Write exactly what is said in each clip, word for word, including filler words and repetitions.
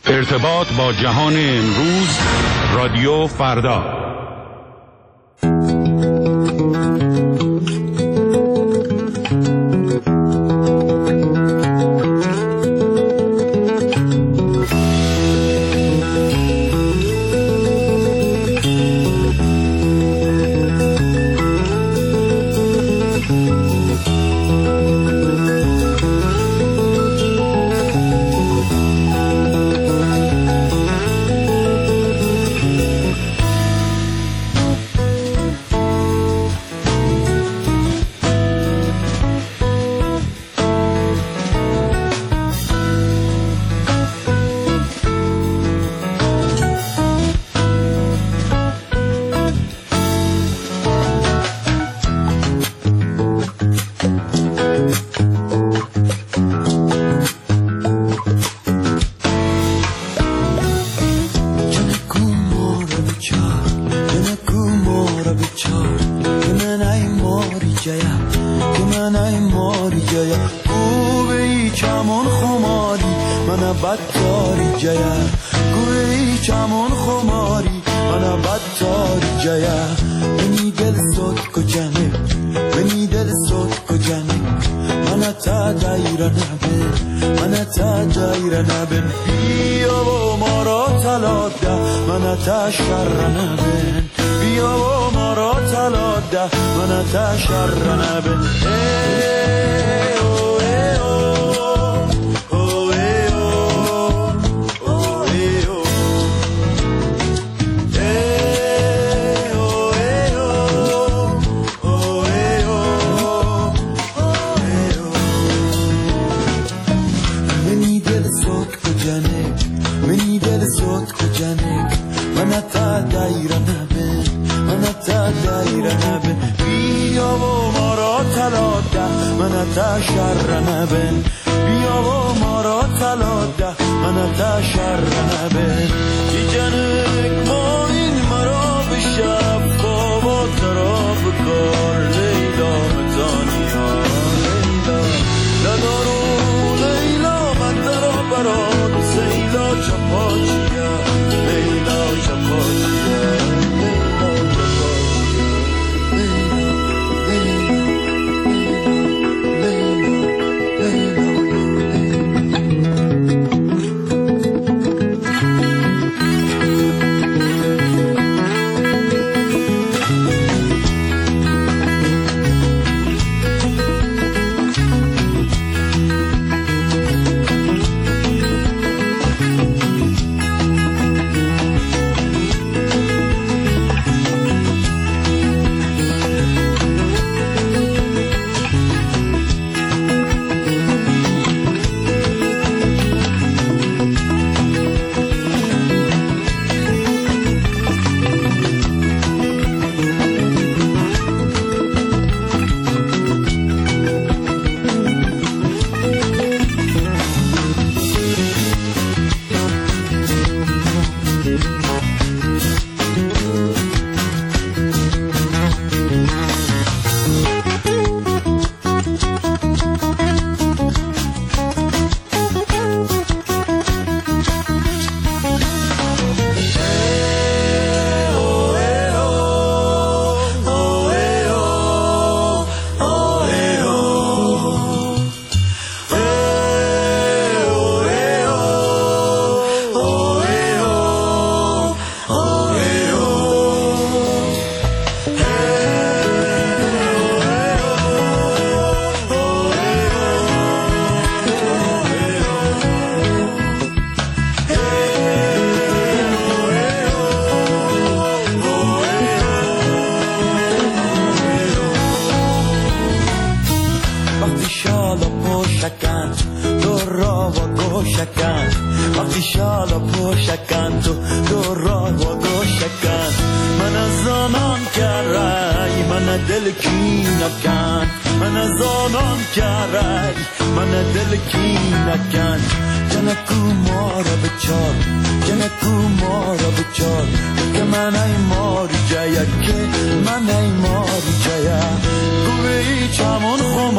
ارتباط با جهان امروز، رادیو فردا.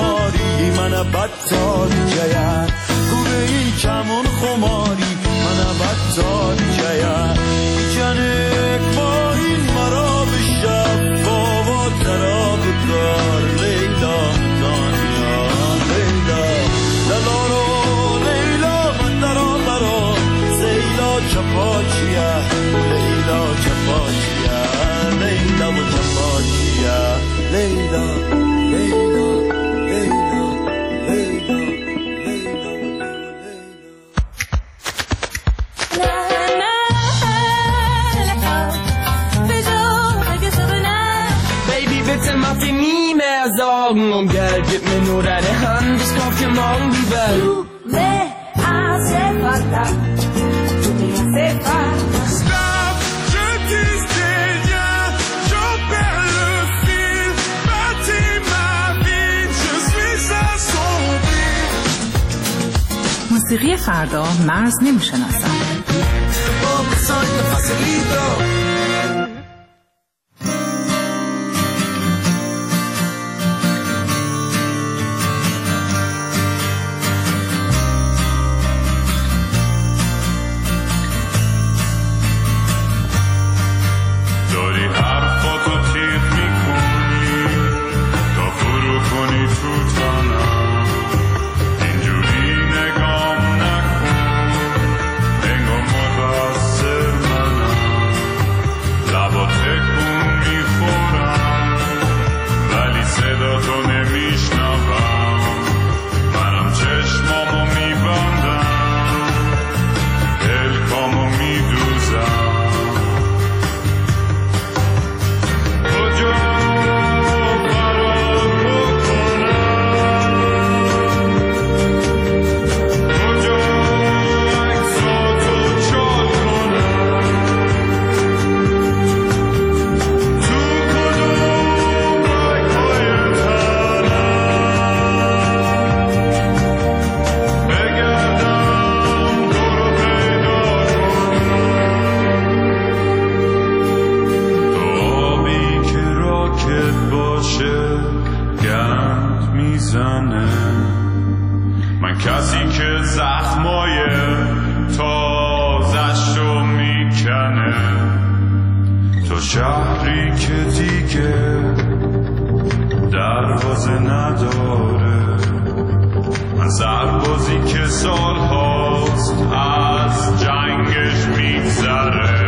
من بدتر جگر گوره ای کمون خماری من نبتان جیا جنک با این مرا به شب بابا تراب کار لیلا دانیا لیلا لالارو لیلا من درا برا زیلا چپاچیا لیلا چپاچیا لیلا و چپاچیا لیلا لیلا لیلا لیلا Bitte mach dir nie mehr Sorgen um Geld, gib mir nur deine Hand, ich kauf dir morgen die Welt. Tu me hace falta, tu me hace falta. Stop, je disais rien, j'en perds le fil, bâtis ma vie, je suis assombri. موسیقی فردا مرز نمیشناسم. من کسی که زخمای تازش رو میکنه تو شهری که دیگه دروازه نداره من سربازی که سال هاست از جنگش میگذره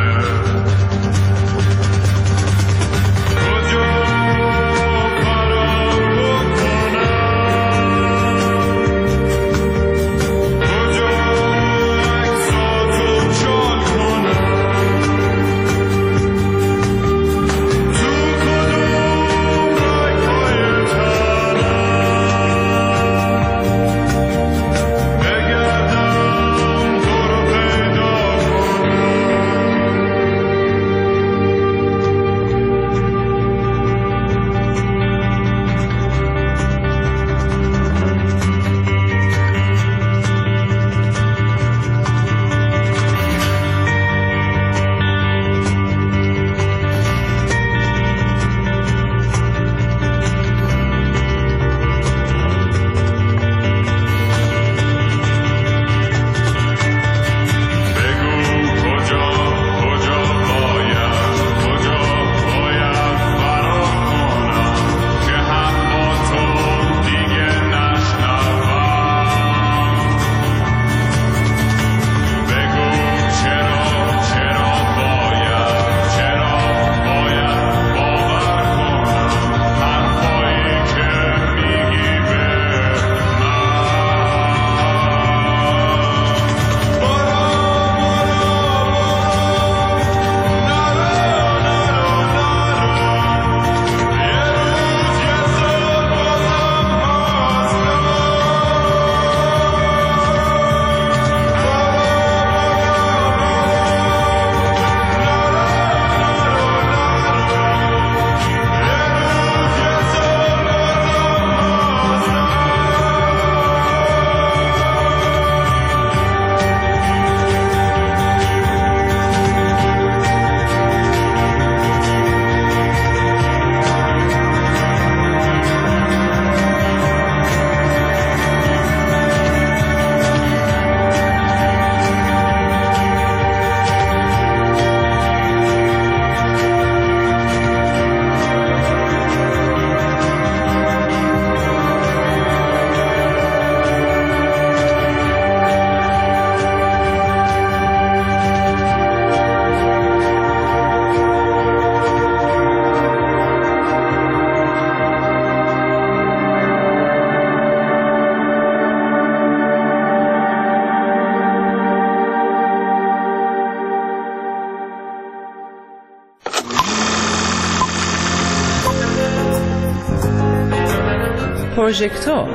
پروژکتور.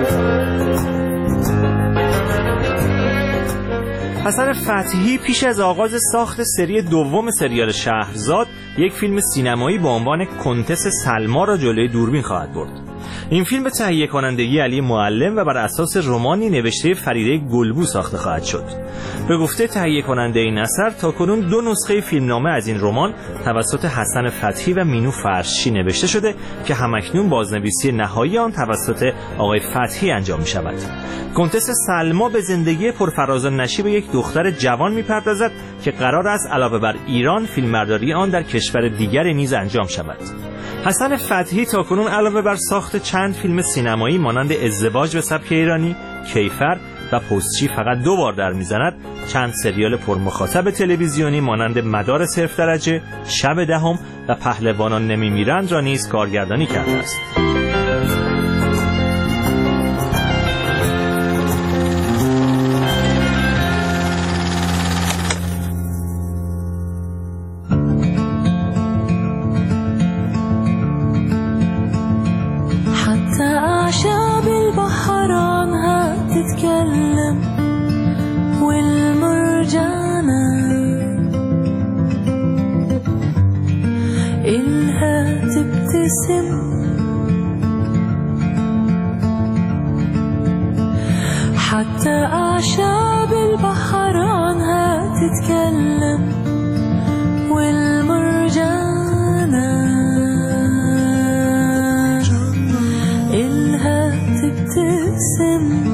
حسن فتحی پیش از آغاز ساخت سری دوم سریال شهرزاد یک فیلم سینمایی با عنوان کنتس سلما را جلوی دوربین خواهد برد. این فیلم به تهیه کنندگی علی معلم و بر اساس رمانی نوشته فریده گلبو ساخته خواهد شد. به گفته تهیه کننده این اثر تاکنون دو نسخه فیلمنامه از این رمان توسط حسن فتحی و مینو فرشی نوشته شده که همکنون بازنویسی نهایی آن توسط آقای فتحی انجام می شود. کنتس سلما به زندگی پرفراز و نشیب یک دختر جوان می‌پردازد که قرار است علاوه بر ایران فیلمبرداری آن در کشور دیگری نیز انجام شود. حسن فتحی تاکنون علاوه بر ساخت چند فیلم سینمایی مانند ازدواج به سبک ایرانی، کیفر و پستچی فقط دو بار در میزند، چند سریال پرمخاطب تلویزیونی مانند مدار صفر درجه، شب دهم و پهلوانان نمیمیرند را نیز کارگردانی کرده است. تتكلم والمرجانة إلها تبتسم حتى أعشاب البحر عنها تتكلم والمرجانة إلها تبتسم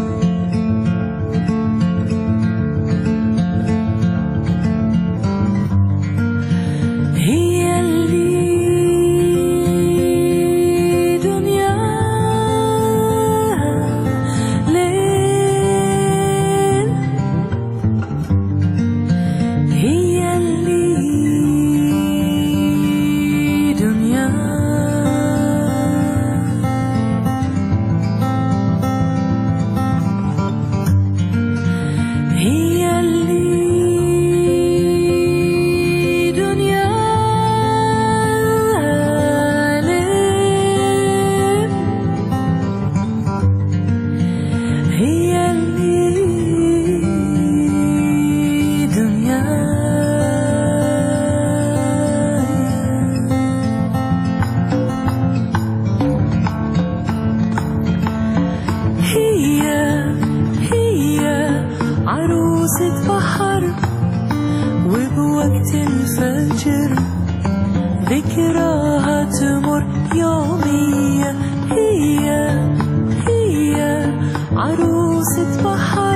ذكراها تمر يومية هي هي عروسة بحر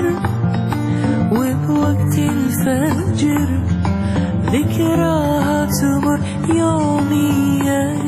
وبوقت الفجر ذكراها تمر يومية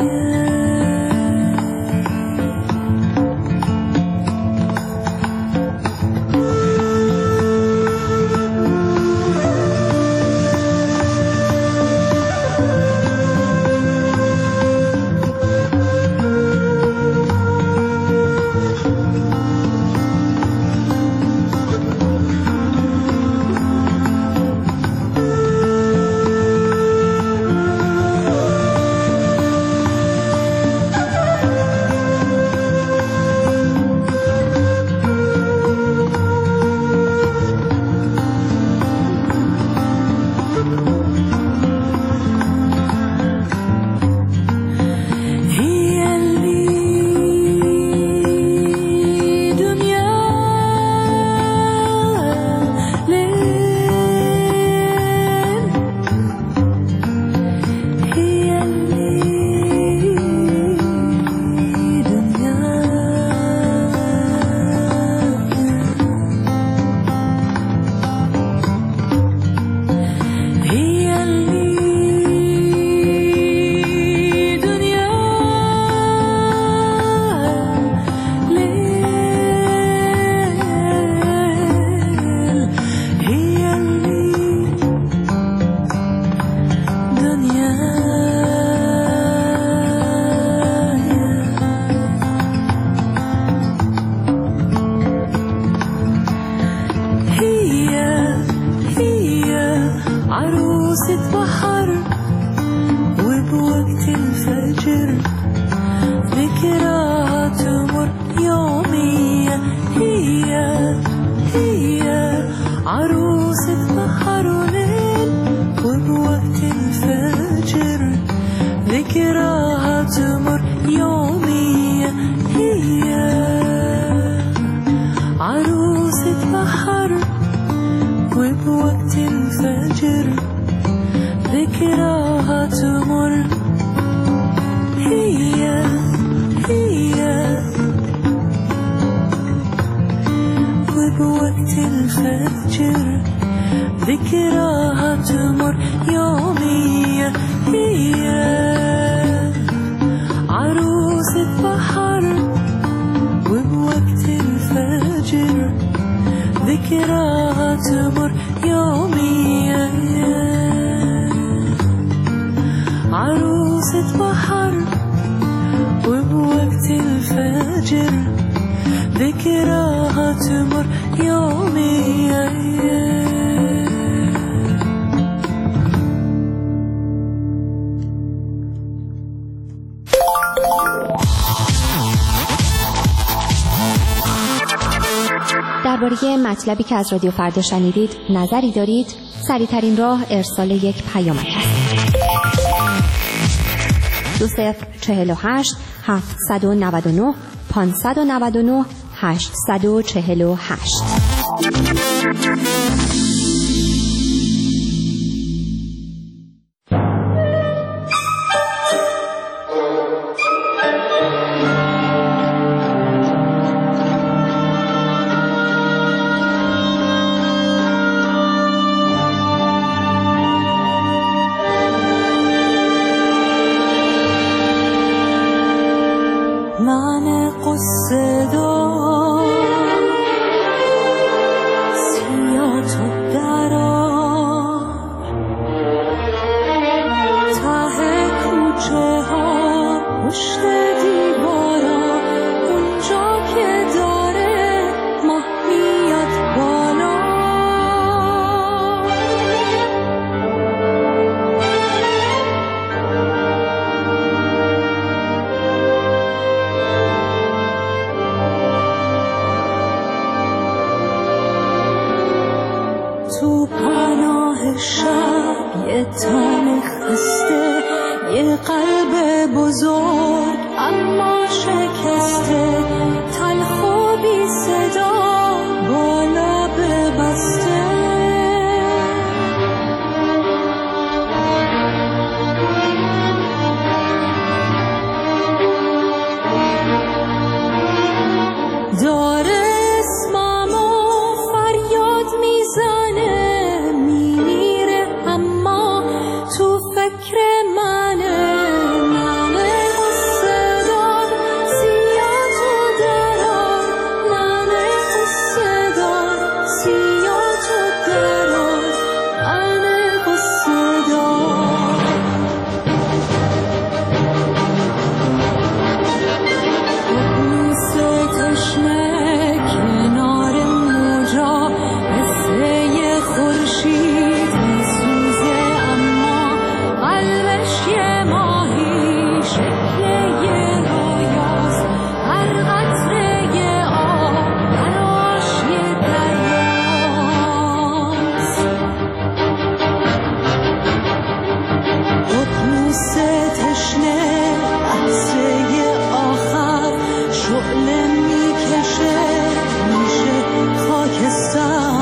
تتبحر ليل وبوقت الفجر ذكراها تمر يومية هي عروسة بحر وبوقت الفجر ذكراها تمر هي هي وبوقت الفجر ذكراها تمر يومية هي عروسة بحر وبوقت الفجر ذكراها تمر يومية عروسة بحر وبوقت الفجر ذكراها تمر يومية. درباره مطلبی که از رادیو فردا شنیدید نظری دارید؟ سریع‌ترین راه ارسال یک پیامک است. دو صفر چهل و هشت هفتصد و نود و نه پانصد و نود و نه هشتصد و چهل و هشت. من قصه دار سیاه تو درار ته کوچه ها پشت دیوارا اونجا که داره ماه میاد بالا تو پناه شب یه تن خسته یه قلب بزرگ اما شکسته تلخ و بی صدا با لب بسته داره اسممو فریاد میزنه میمیره اما تو فکر منه من قصه دار سیاه تو درار من قصه دار سیاه تو درار من قصه دار قبوس تشنه کنار موجا مثل یه خورشید میسوزه اما قلبش یه ماهی شکل یه رویاست هر قطره یه آب براش یه دریاست قبوس تشنه عطسه آخر شعله میکشه میشه خاکستر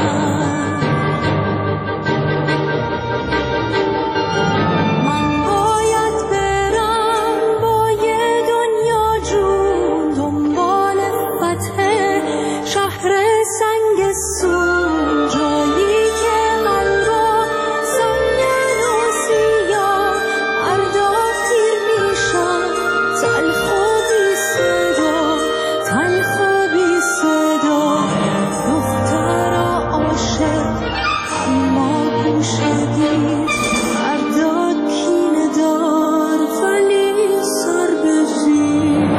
من باید برم با یه دنیا جون دنبال فتح شهر سنگستون جایی که قلبا سنگین و سیاه ارداف تیر میشن تلخ و بی صدا تلخ و بی صدا دختر عاشق اما گوشه دید فردا کینه دار ولی سر به زیر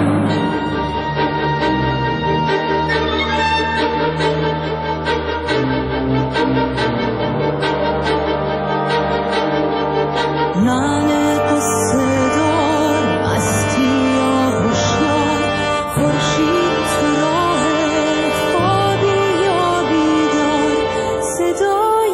من قصه دار مستی یا هوشیار خورشید تو راه خوابی یا بیدار صدای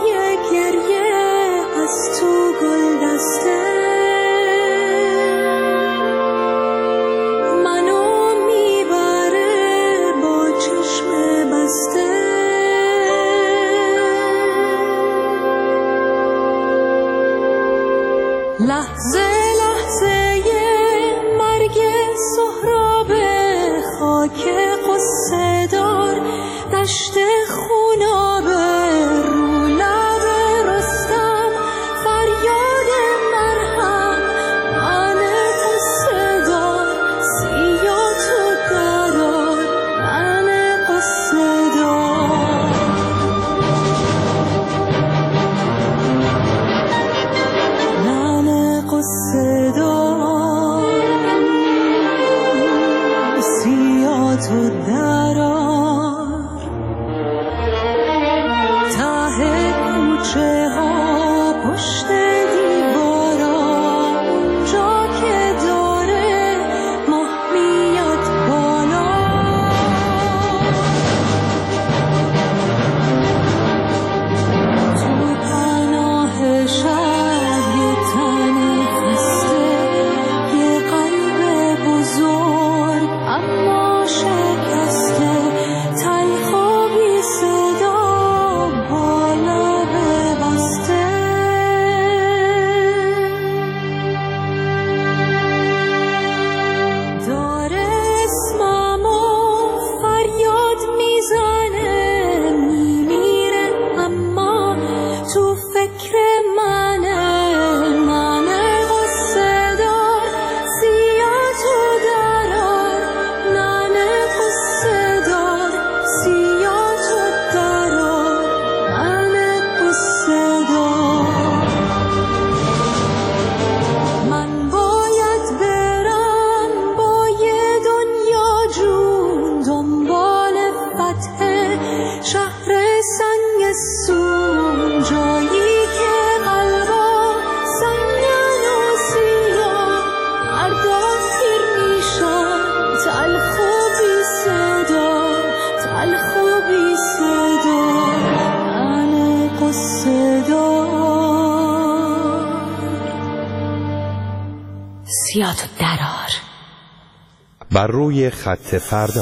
لحظه لحظه مرگ سهراب خاک قصه دار دشت خوناب رو لب رستم فریاد مرهم من قصه دار سیا تو درار من قصه دار من قصه دار سیا تو درار ته کوچه ها پشت دیوارا اونجا که داره ماه میاد بالا تو پناه شب یه تن خسته یه قلب بزرگ اما شکسته تلخ و بی صدا بالا ببسته داره اسممو فریاد میزنه میمیره اما تو فکر منه من قصه دار سیا تو درار من قصه دار سیا تو درار من قصه دار من باید برم با یه دنیا جون دنبال فتح شهر سنگستون جایی که قلبا سنگن و سیاه مردا پیر میشن تلخ و بی صدا تلخ و بی صدا من قصه دار سیا تو درار. بر روی خط فردا.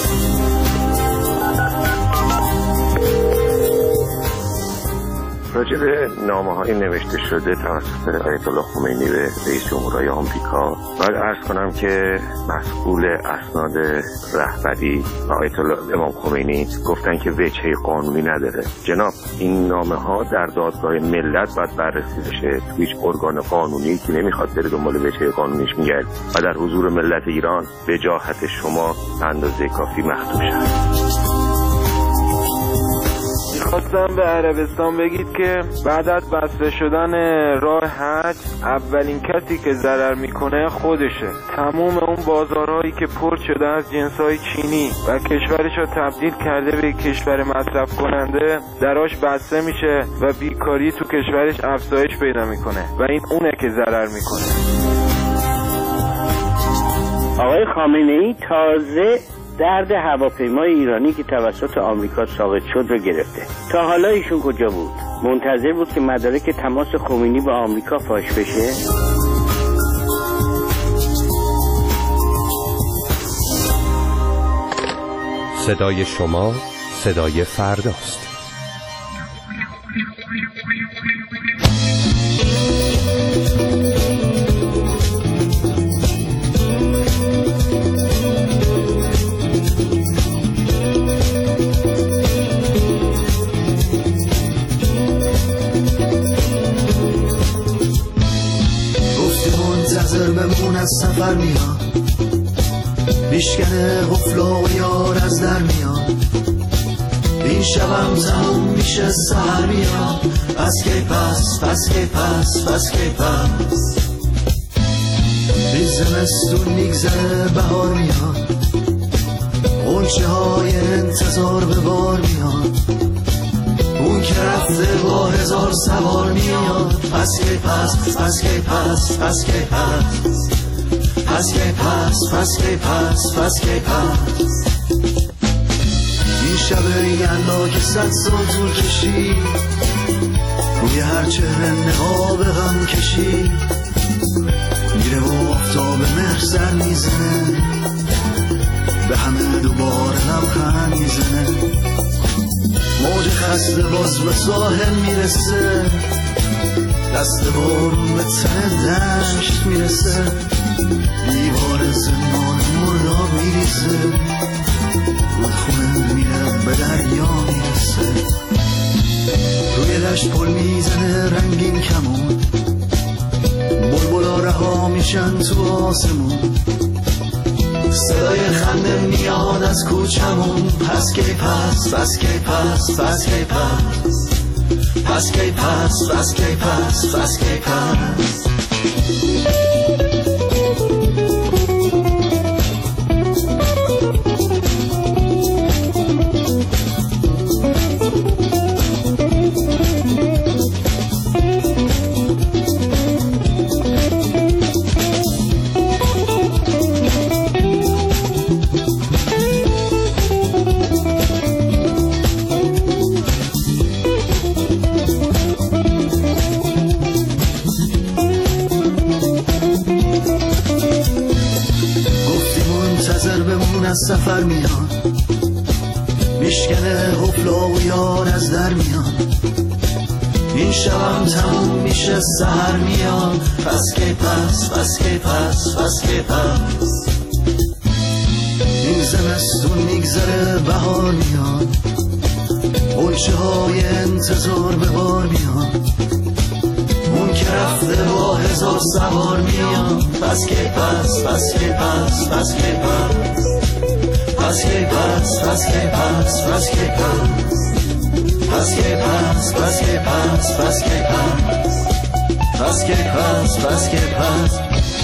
راجع به نامه‌های نوشته شده توسط آیت الله خمینی به رئیس جمهوری آمریکا باید عرض کنم که مسئول اسناد رهبری آیت الله امام خمینی گفتن که وجهه قانونی نداره. جناب این نامه‌ها در دادگاه ملت باید بررسی بشه. هیچ ارگان قانونی که نمیخواد بره دنبال وجهه قانونیش میگرد و در حضور ملت ایران وجاهت شما اندازه کافی مخدوش است. خواستم به عربستان بگید که بعد از بسته شدن راه حج اولین کسی که ضرر میکنه خودشه. تموم اون بازارهایی که پر شده از جنسای چینی و کشورش رو تبدیل کرده به کشور مصرف کننده دراش بسته میشه و بیکاری تو کشورش افزایش پیدا میکنه و این اونه که ضرر میکنه. آقای خامنه‌ای تازه درد هواپیمای ایرانی که توسط آمریکا ساقط شد رو گرفته. تا حالا ایشون کجا بود؟ منتظر بود که مدارک تماس خمینی با آمریکا فاش بشه؟ صدای شما صدای فرداست. بمون از سفر میاد بیشکنه غفلا و یار از در میاد این شبم زمون میشه سهر میاد پس که پس پس که پس پس که پس این زمستون میگذره بهار میاد غنچه های انتظار به بار میاد اون که رفته با هزار سوار میاد پس که پس پس که پس پس که پس پس که پس پس که پس پس که پس این شب یلدا که صد سال طول کشید روی هر چهره نقاب غم کشید میره و آفتاب مهر سر میزنه به همه دوباره لبخند میزنه موج خسته باز به ساحل میرسه دست بارون به تن دشت میرسه، دیوار زمان مرداب میریزه، رودخونه میره به دریا میرسه، روی دشت پل میزنه رنگین کمون، بلبلا رها میشن تو آسمون، صدای خنده میاد از کوچمون، پس کی پس پس کی پس پس کی پس پس کی پس پس کی پس پس کی پس. سفر میاد میشکنه حفلا و یار از در میاد، این شبم تموم میشه سحر میاد، پس کی پس پس کی پس پس کی پس. این زمستون میگذره بهار میاد، غنچه های انتظار به بار میاد، اون که رفته با هزار سوار میاد، پس کی پس پس کی پس پس کی پس پس کی پس پس کی پس پس کی پس پس کی پس پس کی پس پس کی پس پس کی پس پس کی پس.